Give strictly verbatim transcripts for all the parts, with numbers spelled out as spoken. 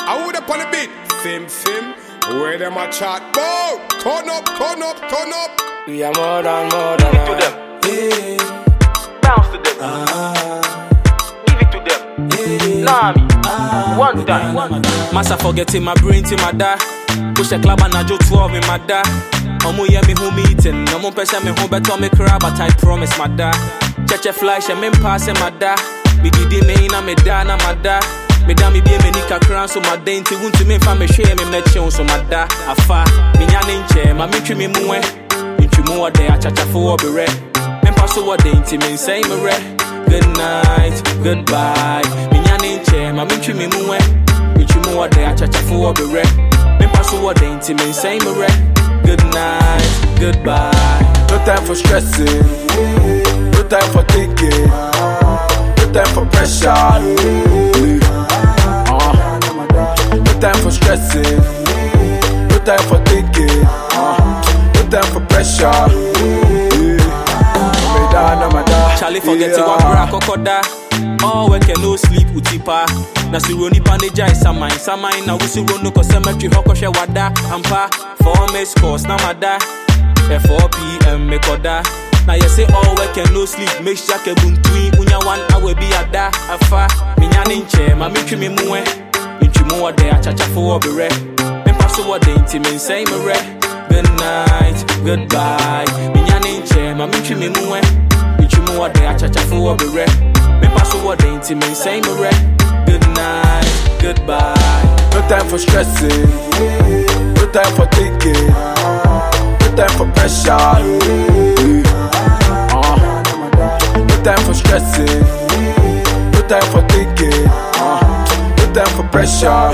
I would up on the beat. Fim, fim. Where them a chat? Bow. Turn up, turn up, turn up. We are more than more than to them. Yeah. Bounce to them. Ah. Give it to them. Yeah. Lami. One time. One time. Massa forgetting my brain to my da. Push a club and I just twelve in my da. Omo yeah me home eating. No more person me home better me crab, but I promise my da. Cheche flash and me pass my da. Me didi me na me da na my da. Me da me be me nika crown so my day until to me fa me share me me chill so my da. Afa me nya ninche ma me twi me muwe. Ntwi mu ode achacha fo obi re. Me pass so ode nti me say me re. Good night, goodbye. Me nya ninche ma me twi me muwe. Ntwi mu ode achacha fo obi re. Me pass so ode nti me say me re. Good night, goodbye. No time for stressing, no time for thinking, no time for pressure, uh, no time for stressing, no time for thinking, uh, no time for pressure. Charlie forget to walk back kokoda. All work and no sleep utipa. Na suroni paneja is samai samai na wusi rono ko cemetery hoko she wada ampa four miss course na mada at four p m me koda. Na you say all work and no sleep make sure ke buntui unya one hour bi ada afa me nya ninche ma me twi me muwe ntwi mu ode achacha fo obi re me paso ode nti me say me re. Good night, goodbye. Me nya ninche ma me twi me muwe ntwi mu ode achacha fo obi re me paso ode nti me say me re. Good night, goodbye. No time for stressing, no time for thinking, no time for pressure, uh, no time for stressing, no time for thinking, uh, no time for pressure.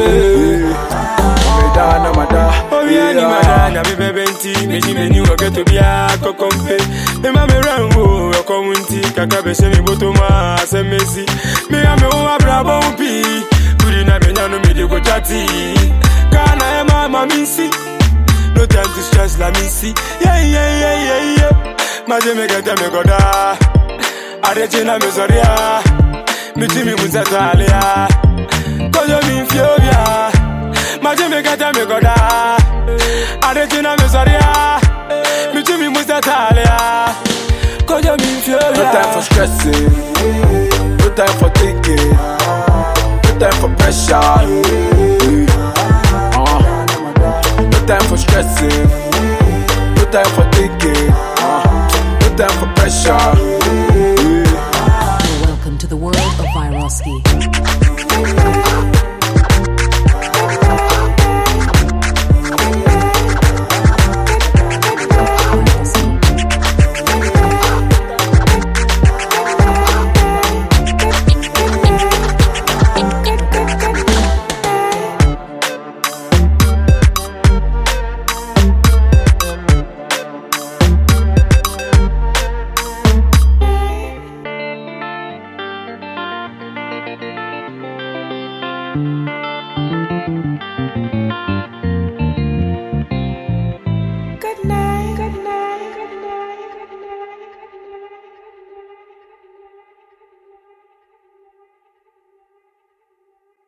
Oh yeah, ni madana me bebenti, me ni me ni woke to bia kokompe. Me ma me rango komunti, kaka be se me botoma se mesi. Me a me o abrabo pi, kuri na me nyano me de go chati. Kana e mama misi, no time to stress la misi. Yeah yeah yeah yeah yeah. Ma je me gata me goda, areje na me zoria, me ti mi muzata alia. Koyo mi fiobia. Maje me gata me goda, arejina me soria, me tu mi musta talia, kojo mi fiora. No time for stressing, no time for thinking, no time for pressure.